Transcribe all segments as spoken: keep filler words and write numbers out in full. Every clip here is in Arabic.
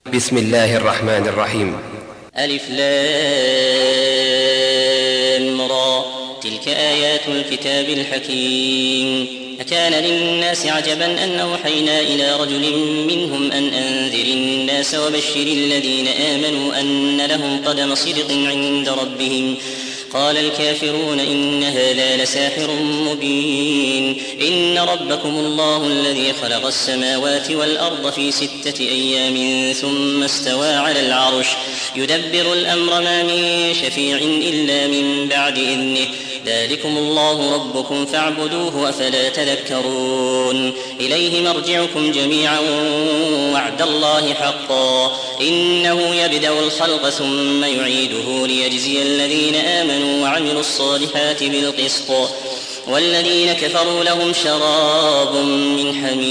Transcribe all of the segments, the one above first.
بسم الله الرحمن الرحيم. ألف لام را. تلك آيات الكتاب الحكيم. أكان للناس عجبا أن أوحينا إلى رجل منهم أن أنذر الناس وبشر الذين آمنوا أن لهم قدم صدق عند ربهم. قال الكافرون إن هذا لساحر مبين. إن ربكم الله الذي خلق السماوات والأرض في ستة أيام ثم استوى على العرش يدبر الأمر ما من شفيع إلا من بعد إذنه. ذلكم الله ربكم فاعبدوه أفلا تذكرون. إليه مرجعكم جميعا وعد الله حقا. إنه يبدأ الخلق ثم يعيده ليجزي الذين آمنوا وعملوا الصالحات بالقسط. والذين كفروا لهم شراب من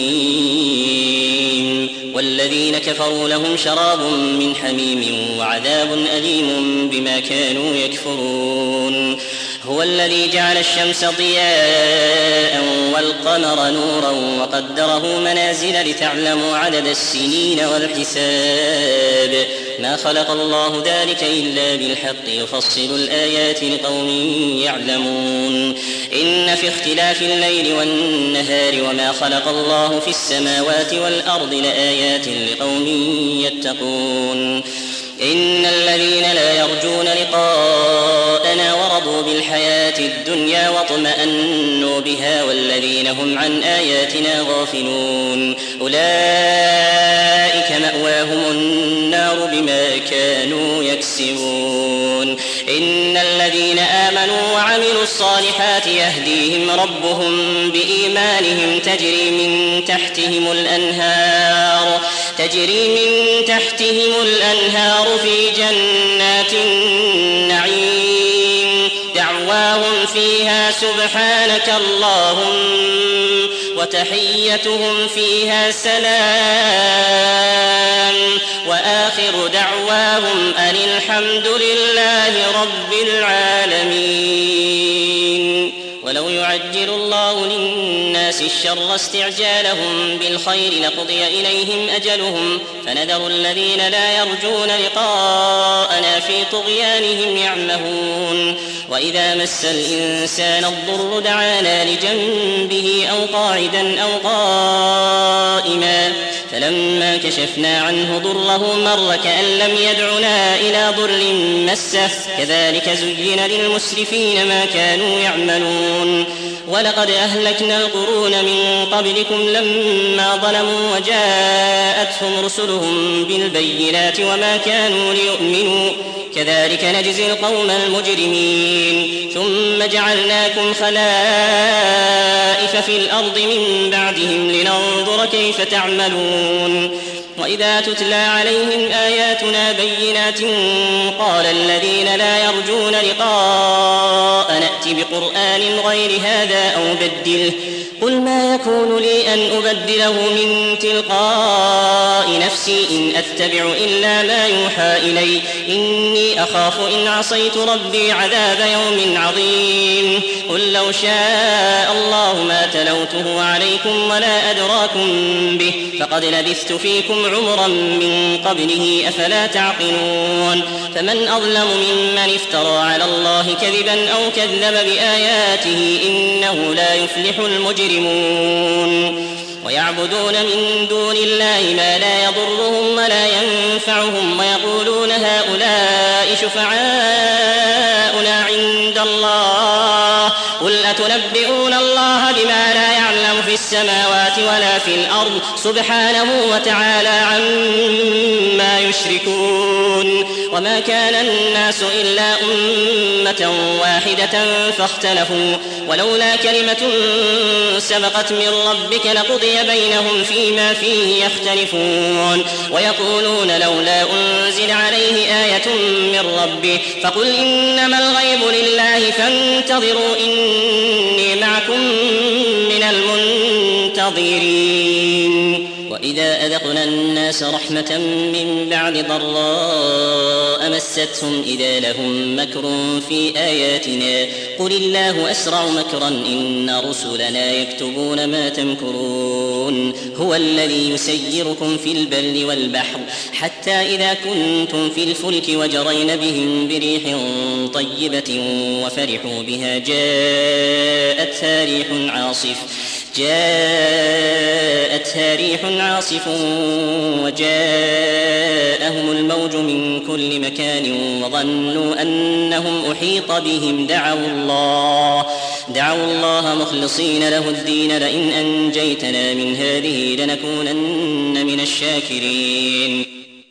حميم والذين كفروا لهم شراب من حميم وعذاب أليم بما كانوا يكفرون. هو الذي جعل الشمس ضياء والقمر نورا وقدره منازل لتعلموا عدد السنين والحساب. ما خلق الله ذلك إلا بالحق يفصل الآيات لقوم يعلمون. إن في اختلاف الليل والنهار وما خلق الله في السماوات والأرض لآيات لقوم يتقون. إن الذين لا يرجون لقاءنا ورضوا بالحياة الدنيا واطمأنوا بها والذين هم عن آياتنا غافلون أولئك مأواهم النار بما كانوا يكسبون. إن الذين آمنوا وعملوا الصالحات يهديهم ربهم بإيمانهم تجري من تحتهم الأنهار تجري من تحتهم الأنهار في جنات النعيم. دعواهم فيها سبحانك اللهم وتحيتهم فيها سلام وآخر دعواهم أن الحمد لله رب العالمين. ولو يعجل الله للناس الشر استعجالهم بالخير لقضي إليهم أجلهم فنذر الذين لا يرجون لقاءنا في طغيانهم يعمهون. وإذا مس الإنسان الضر دعانا لجنبه أو قاعدا أو قائما فلما كشفنا عنه ضره مر كأن لم يدعنا إلى ضر مسه. كذلك زين للمسرفين ما كانوا يعملون. ولقد أهلكنا القرون من قبلكم لما ظلموا وجاءتهم رسلهم بالبينات وما كانوا ليؤمنوا كذلك نجزي القوم المجرمين. ثم جعلناكم خلائف في الأرض من بعدهم لننظر كيف تعملون. وإذا تتلى عليهم آياتنا بينات قال الذين لا يرجون لقاء نأتي بقرآن غير هذا أو بدله. قل ما يكون لي أن أبدله من تلقاء نفسي إن أتبع إلا ما يوحى إلي إني أخاف إن عصيت ربي عذاب يوم عظيم. قل لو شاء الله ما تلوته عليكم ولا أدراكم به فقد لبثت فيكم عمرا من قبله أفلا تعقلون. فمن أظلم ممن افترى على الله كذبا أو كذب بآياته إنه لا يفلح المجرمون. ويعبدون من دون الله ما لا يضرهم ولا ينفعهم ويقولون هؤلاء شفعاؤنا عند الله. قل أتنبئون الله بما لا يعلم في السماوات ولا في الأرض سبحانه وتعالى عما يشركون. وما كان الناس إلا أمة واحدة فاختلفوا ولولا كلمة سبقت من ربك لقضي بينهم فيما فيه يختلفون. ويقولون لولا أنزل عليه آية من ربه فقل إنما الغيب لله فانتظروا إني معكم من المنتظرين. وإذا أذقنا الناس رحمة من بعد ضراء مستهم إذا لهم مكر في آياتنا قل الله أسرع مكرا إن رسلنا يكتبون ما تمكرون هو الذي يسيركم في البر والبحر حتى إذا كنتم في الفلك وجرين بهم بريح طيبة وفرحوا بها جاءتها ريح عاصف جاءتها ريح عاصف وجاءهم الموج من كل مكان وظنوا أنهم أحيط بهم دعوا الله دعوا الله مخلصين له الدين لئن أنجيتنا من هذه لنكونن من الشاكرين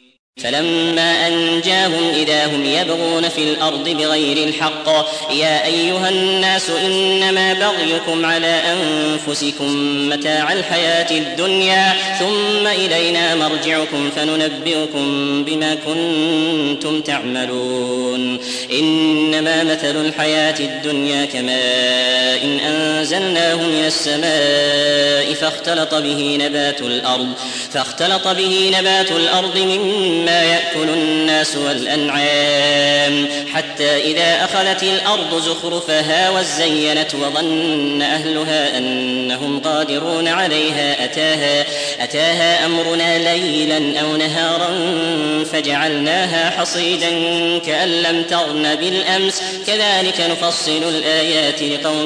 فلما أنجاهم إذا هم يبغون في الأرض بغير الحق يا أيها الناس إنما بغيكم على أنفسكم متاع الحياة الدنيا ثم إلينا مرجعكم فننبئكم بما كنتم تعملون إنما مثل الحياة الدنيا كماء إن أنزلناه من السماء فاختلط به نبات الأرض فاختلط به نبات الأرض مما ما يأكل الناس والأنعام حتى إذا أخذت الأرض زخرفها وزينت وظن أهلها أنهم قادرون عليها أتاها, أتاها أمرنا ليلا أو نهارا فجعلناها حصيدا كأن لم تغن بالأمس كذلك نفصل الآيات لقوم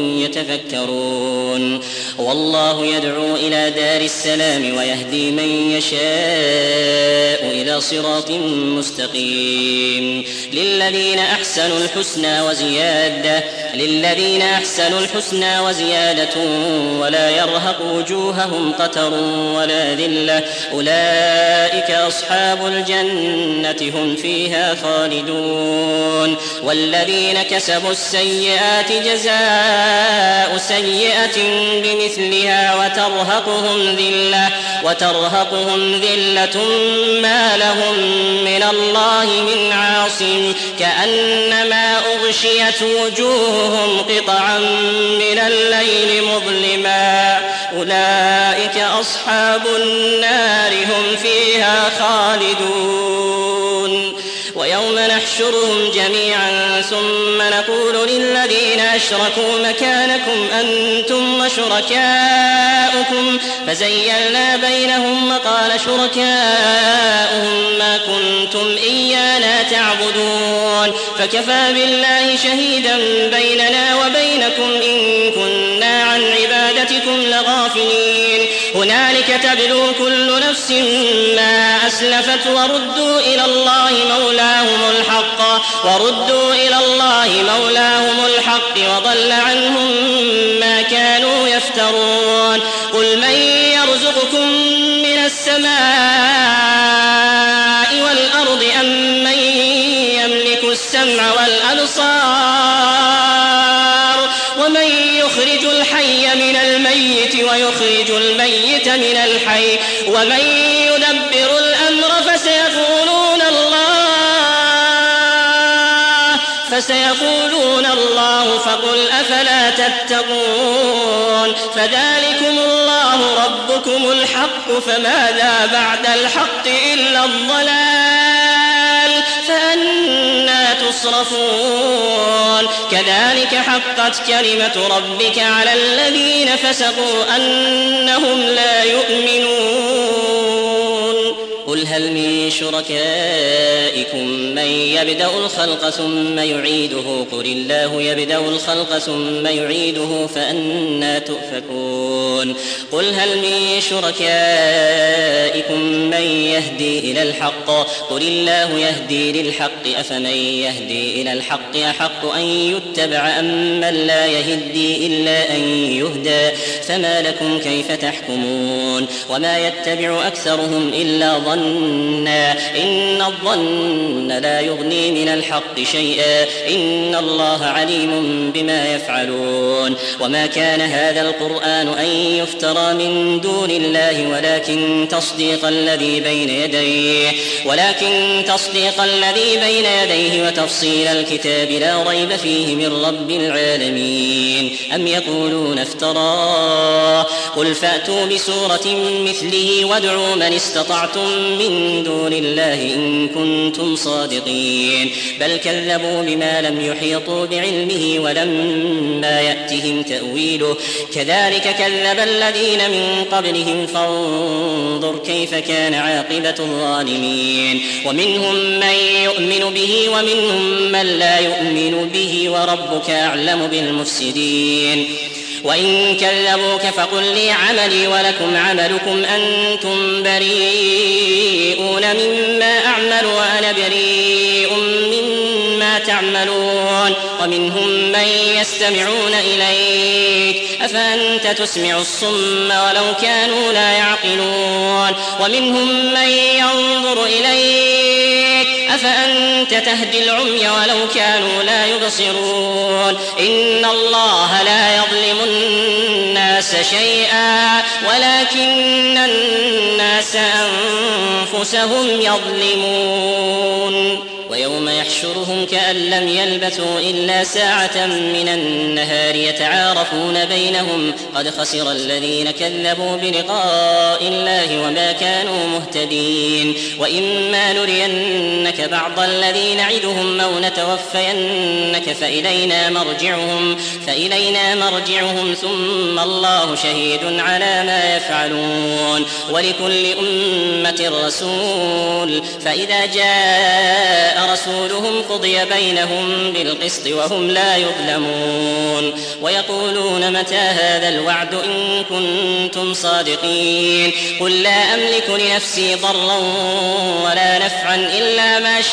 يتفكرون والله يدعو إلى دار السلام ويهدي من يشاء إلى صراط مستقيم للذين أحسنوا الحسنى وزيادة للذين أحسنوا الحسنى وزيادة ولا يرهق وجوههم قتر ولا ذلة أولئك أصحاب الجنة هم فيها خالدون والذين كسبوا السيئات جزاء سيئة بمثلها وترهقهم ذلة وترهقهم ذلة ما لهم من الله من عاصم كأنما أغشيت وجوههم قطعا من الليل مظلما أولئك أصحاب النار هم فيها خالدون ويوم نحشرهم جميعا ثم نقول للذين أشركوا مكانكم أنتم وشركاؤكم فزيلنا بينهم وقال شركاؤهم ما كنتم إيانا تعبدون فكفى بالله شهيدا بيننا وبينكم إن كنا عن عبادتكم لغافلين هنالك تبلو كل نفس ما أسلفت وردوا إلى الله مولاهم الحق وردوا إلى الله مولاهم الحق وضل عنهم ما كانوا يفترون قل من يرزقكم من السماء والأرض أم من يملك السمع والأبصار ومن يخرج الحي من الميت ويخرج الميت من الحي ومن يدبر الأمر فسيقولون الله فسيقولون الله فقل أفلا تتقون فذلكم الله ربكم الحق فماذا بعد الحق إلا الضلال فأنى تصرفون كذلك حقت كلمة ربك على الذين فسقوا أنهم لا يؤمنون قل هل من شركائكم من يبدأ الخلق ثم يعيده قل الله يبدأ الخلق ثم يعيده فأنى تؤفكون قل هل من شركائكم من يهدي إلى الحق قل الله يهدي للحق أفمن يهدي إلى الحق أحق أن يتبع أم من لا يهدي إلا أن يهدى فما لكم كيف تحكمون وما يتبع أكثرهم إلا ظن ظنا إن الظن لا يغني من الحق شيئا إن الله عليم بما يفعلون وما كان هذا القرآن أن يفترى من دون الله ولكن تصديق الذي بين يديه ولكن تصديق الذي بين يديه وتفصيل الكتاب لا ريب فيه من رب العالمين أم يقولون افتراه قل فأتوا بسورة مثله وادعوا من استطعتم من دون الله إن كنتم صادقين بل كذبوا بما لم يحيطوا بعلمه ولما يأتهم تأويله كذلك كذب الذين من قبلهم فانظر كيف كان عاقبة الظالمين ومنهم من يؤمن به ومنهم من لا يؤمن به وربك أعلم بالمفسدين وإن كذبوك فقل لي عملي ولكم عملكم أنتم بريئون مما أعمل وأنا بريء مما تعملون ومنهم من يستمعون إليك أفأنت تسمع الصم ولو كانوا لا يعقلون ومنهم من ينظر إليك أفأنت تهدي العمي ولو كانوا لا يبصرون إن الله لا يظلم الناس شيئا ولكن الناس أنفسهم يظلمون ويوم يحشرهم كأن لم يلبثوا إلا ساعة من النهار يتعارفون بينهم قد خسر الذين كذبوا بلقاء الله وما كانوا مهتدين وإما نرينك بعض الذي نعدهم أو نتوفينك فإلينا مرجعهم فإلينا مرجعهم ثم الله شهيد على ما يفعلون ولكل أمة رسول فإذا جاء رسولهم قضي بينهم بالقسط وهم لا يظلمون ويقولون متى هذا الوعد إن كنتم صادقين قل لا أملك لنفسي ضرا ولا نفعا إلا ما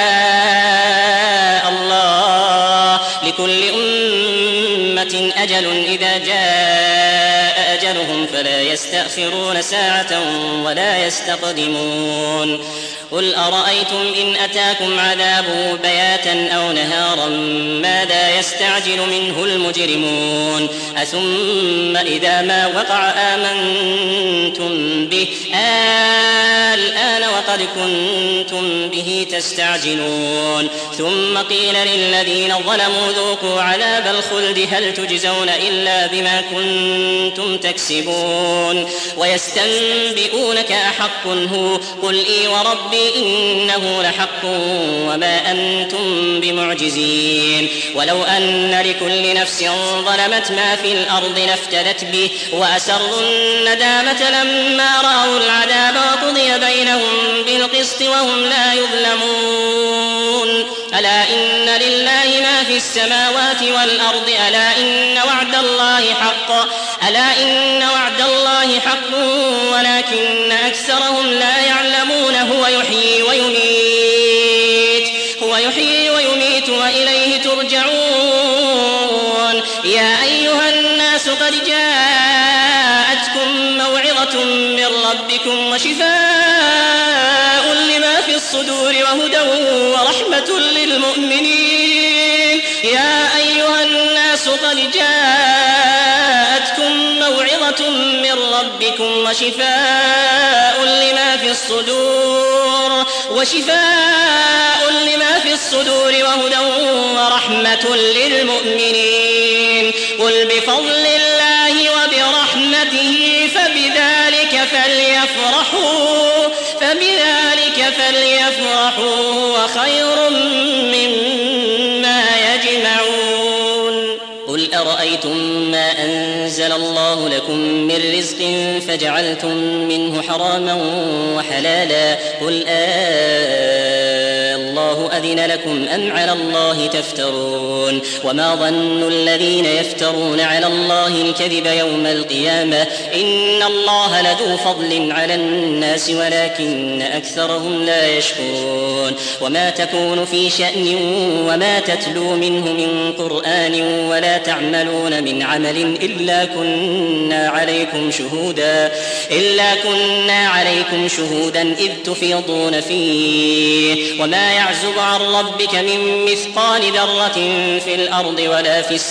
شاء الله لكل أمة أجل إذا جاء أجلهم فلا يستأخرون ساعة ولا يستقدمون قل أرأيتم إن أتاكم عذابه بياتا أو نهارا ماذا يستعجل منه المجرمون أثم إذا ما وقع آمنتم به الآن وقد كنتم به تستعجلون ثم قيل للذين ظلموا ذوقوا عذاب الخلد هل تجزون إلا بما كنتم تكسبون ويستنبئونك أحق هو قل إي وربي إنه لحق وما أنتم بمعجزين ولو أن لكل نفس ظلمت ما في الأرض لافتدت به وأسروا الندامة لما رأوا العذاب وقضي بينهم بالقسط وهم لا يظلمون ألا إن لله ما في السماوات والأرض ألا إن وعد الله حق ألا إن وعد الله حق ولكن أكثرهم لا يعلمون هو يحيي ويميت هو يحيي ويميت وإليه ترجعون يا أيها الناس قد جاءتكم موعظة من ربكم وشفاء لما في الصدور وهدى ورحمة للمؤمنين يا أيها الناس قد جاءتكم موعظة من ربكم وشفاء لما في الصدور وشفاء لما في الصدور وهدى ورحمة للمؤمنين قل بفضل الله وبرحمته فبذلك فليفرحوا فبذلك فليفرحوا هو خير مما يجمعون قل أرأيتم ما أنزل الله لكم من رزق فجعلتم منه حراما وحلالا قل آه الله الله أذن لكم أم على الله تفترون وما ظن الذين يفترون على الله الكذب يوم القيامة إن الله لذو فضل على الناس ولكن أكثرهم لا يشكرون وما تكون في شأن وما تتلو منه من قرآن ولا تعملون من عمل إلا كنا عليكم شهودا إلا كنا عليكم شهودا إذ تفيضون فيه وما يعزب عن ربك من مثقال ذرة في الأرض ولا في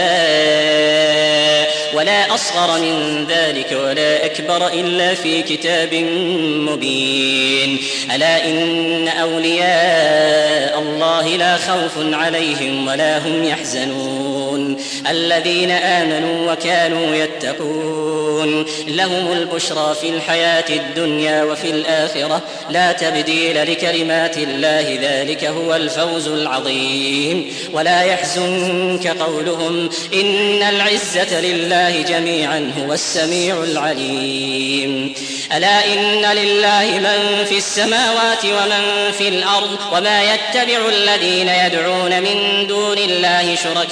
السماء ولا أصغر من ذلك ولا أكبر إلا في كتاب مبين ألا إن أولياء الله لا خوف عليهم ولا هم يحزنون الذين آمنوا وكانوا يتقون لهم البشرى في الحياة الدنيا وفي الآخرة لا تبديل لكلمات الله ذلك هو الفوز العظيم ولا يحزنك قولهم إن العزة لله جميعا هو السميع العليم ألا إن لله من في السماوات ومن في الأرض وما يتبع الذين يدعون من دون الله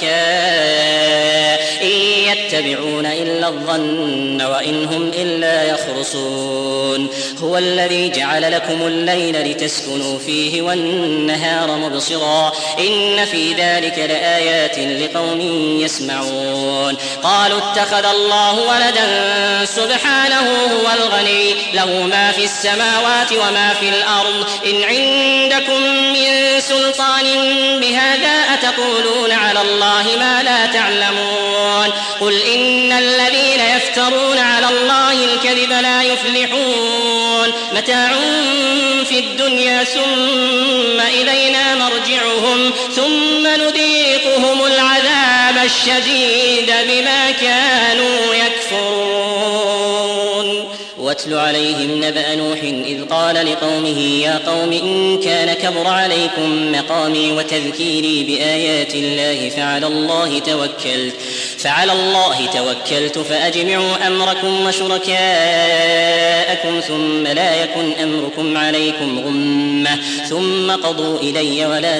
شركاء إن يتبعون إلا الظن وإن هم إلا يخرصون هو الذي جعل لكم الليل لتسكنوا فيه والنهار مبصرا إن في ذلك لآيات لقوم يسمعون قالوا اتخذ الله ولدا سبحانه هو الغني له ما في السماوات وما في الأرض إن عندكم من سلطان بهذا أتقولون على الله ما لا تعلمون قل إن الذين يفترون على الله الكذب لا يفلحون متاع في الدنيا ثم إلينا مرجعهم ثم نذيقهم العذاب الشديد بما كانوا يكفرون واتل عليهم نبأ نوح إذ قال لقومه يا قوم إن كان كبر عليكم مقامي وتذكيري بآيات الله فعلى الله توكلت فعلى الله توكلت فأجمعوا أمركم وشركاءكم ثم لا يكن أمركم عليكم غمة ثم قضوا إلي ولا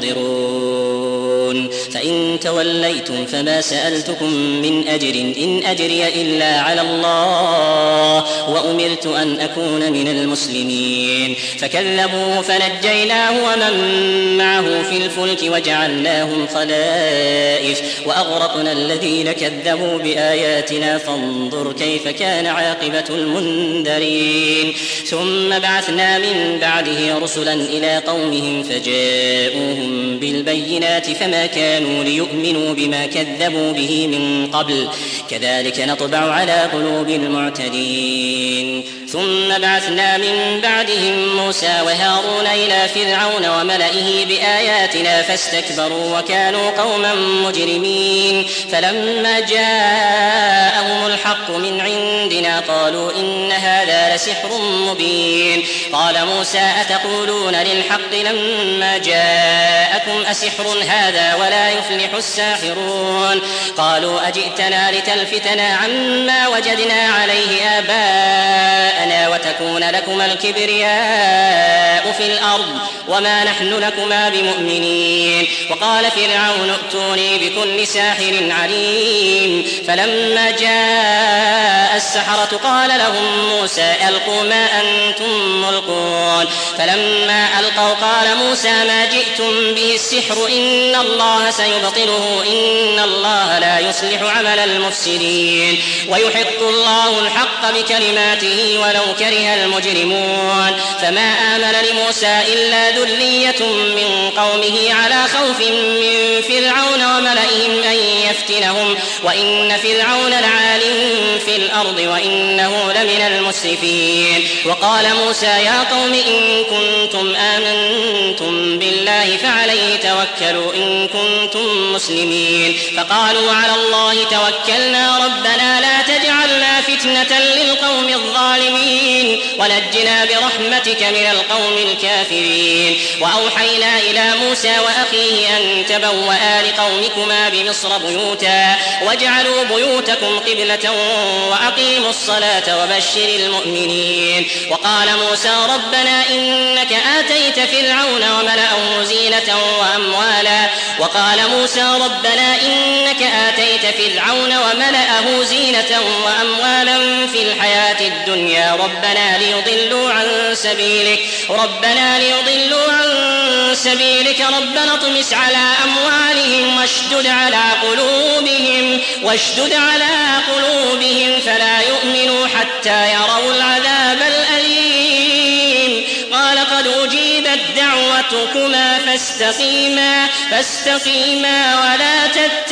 تنظرون فإن توليتم فما سألتكم من أجر إن أجري إلا على الله وأمرت أن أكون من المسلمين فكذبوه فنجيناه ومن معه في الفلك وجعلناهم خلائف وأغرقنا الذين كذبوا بآياتنا فانظر كيف كان عاقبة المنذرين ثم بعثنا من بعده رسلا إلى قومهم فجاءوهم بالبينات فما كانوا ليؤمنوا بما كذبوا به من قبل كذلك نطبع على قلوب المعتدين ثم بعثنا من بعدهم موسى وهارون إلى فرعون وملئه بآياتنا فاستكبروا وكانوا قوما مجرمين فلما جاءهم الحق من عندنا قالوا إن هذا لسحر مبين قال موسى أتقولون للحق لما جاءكم أسحر هذا ولا يفلح الساحرون قالوا أجئتنا لتلفتنا عما وجدنا عليه آباءنا وتكون لكما الكبرياء في الأرض وما نحن لكما بمؤمنين وقال فرعون ائتوني بكل ساحر عليم فلما جاء السحرة قال لهم موسى ألقوا ما أنتم ملقون فلما ألقوا قال موسى ما جئتم به السحر إن الله سيبطله إن الله لا يصلح عمل المفسدين ويحق الله الحق بكلماته ولو كره المجرمون فما آمن لموسى إلا ذرية من قومه على خوف من فرعون وملئهم أن يفتنهم وإن فرعون لعال في الأرض وإنه لمن المسرفين وقال موسى يا قوم إن كنتم آمنتم بالله فعليه توكلوا إن كنتم مسلمين فقالوا على الله توكلنا ربنا لا تجعلنا فتنة للقوم الظالمين ونجنا برحمتك من القوم الكافرين. وأوحينا إلى موسى وأخيه أن تبوآ لقومكما بمصر بيوتا واجعلوا بيوتكم قبلة وأقيموا الصلاة وبشر المؤمنين. وقال موسى ربنا إنك آتيت فرعون وملأه زينة وأموالا وقال موسى ربنا إنك آتيت فرعون وملأه زينة وأموالا في الحياة الدنيا ربنا ليضلوا عن سبيلك ربنا ليضلوا عن سبيلك ربنا اطمس على أموالهم واشدد على قلوبهم واشدد على قلوبهم فلا يؤمنوا حتى يروا العذاب الأليم. قال قد أجيبت دعوتكما فاستقيما فاستقيما ولا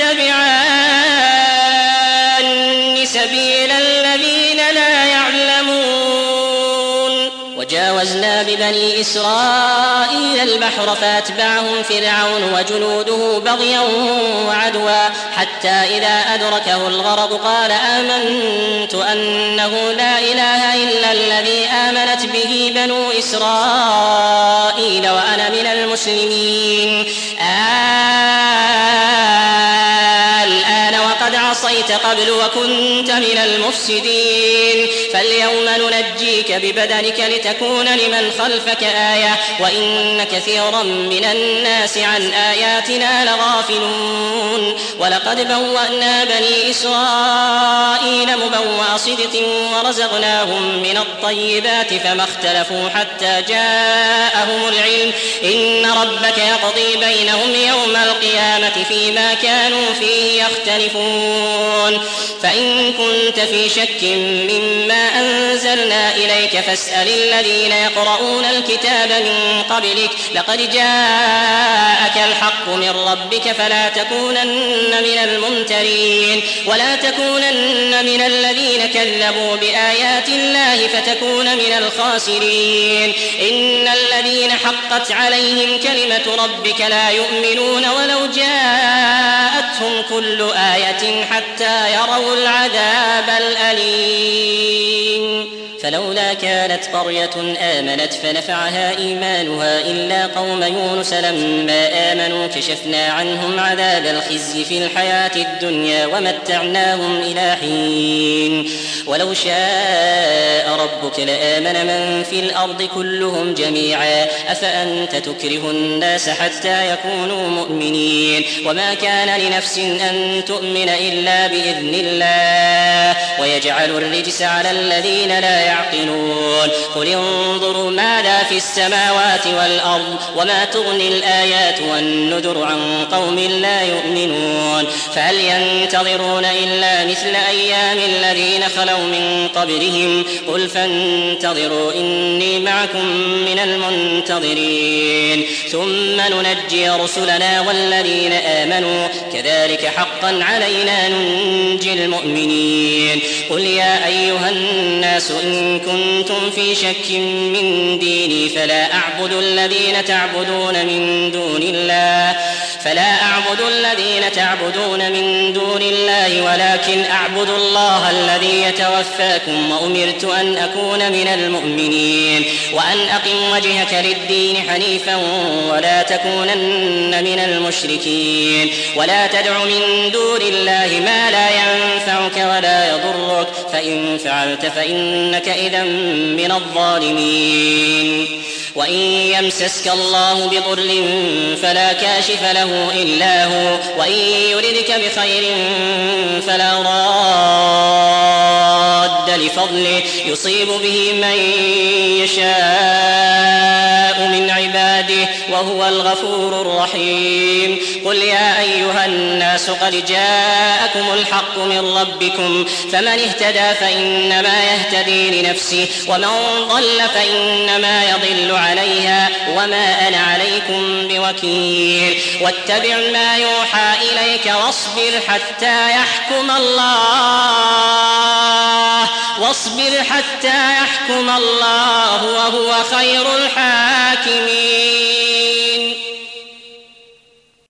تتبعان سبيل الذين لا يعلمون. وجاوزنا ببني إسرائيل البحر فأتبعهم فرعون وجنوده بغيا وعدوا حتى إذا أدركه الغرق قال آمنت أنه لا إله إلا الذي آمنت به بنو إسرائيل وأنا من المسلمين. الآن وقد عصيت قبل وكنت من المفسدين فاليوم ننجيك ببدنك لتكون لمن خلفك آية وإن كثيرا من الناس عن آياتنا لغافلون. ولقد بوأنا بني إسرائيل مبوأ صدق ورزقناهم من الطيبات فما اختلفوا حتى جاءهم العلم إن ربك يقضي بينهم يوم القيامة فيما كانوا فيه يختلفون. فإن كنت في شك مما أنزلنا إليك فاسأل الذين يقرؤون الكتاب من قبلك لقد جاءك الحق من ربك فلا تكونن من الممترين ولا تكونن من الذين كذبوا بآيات الله فتكون من الخاسرين. إن الذين حقت عليهم كلمة ربك لا يؤمنون ولو جاءتهم كل آية حتى يروا العذاب الأليم. فلولا كانت قرية آمنت فنفعها إيمانها إلا قوم يونس لما آمنوا كشفنا عنهم عذاب الخزي في الحياة الدنيا ومتعناهم إلى حين. ولو شاء ربك لآمن من في الأرض كلهم جميعا أفأنت تكره الناس حتى يكونوا مؤمنين وما كان لنفس أن تؤمن إلا بإذن الله ويجعل الرجس على الذين لا يعقلون. قل انظروا ماذا في السماوات والأرض وما تغني الآيات والنذر عن قوم لا يؤمنون. فهل ينتظرون إلا مثل أيام الذين خلوا من قبلهم قل فانتظروا إني معكم من المنتظرين ثم ننجي رسلنا والذين آمنوا كذلك حقا علينا ننجي المؤمنين. قل يا أيها الناس إن كنتم في شك من ديني فلا أعبد الذين تعبدون من دون الله فلا أعبد الذين تعبدون من دون الله ولكن أعبد الله الذي يتوفاكم وأمرت أن أكون من المؤمنين وأن أقم وجهك للدين حنيفا ولا تكونن من المشركين ولا تدع من دون الله ما لا ينفعك ولا يضرك فإن فعلت فإنك إذا من الظالمين. وإن يمسسك الله بضر فلا كاشف له إلا هو وإن يردك بخير فلا راد لفضله يصيب به من يشاء من عباده وهو الغفور الرحيم. قل يا أيها الناس قد جاءكم الحق من ربكم فمن اهتدى فإنما يهتدي لنفسه ومن ضل فإنما يضل عليها وما أنا عليكم بوكيل. واتبع ما يوحى إليك واصبر حتى يحكم الله واصبر حتى يحكم الله وهو خير الحاكمين.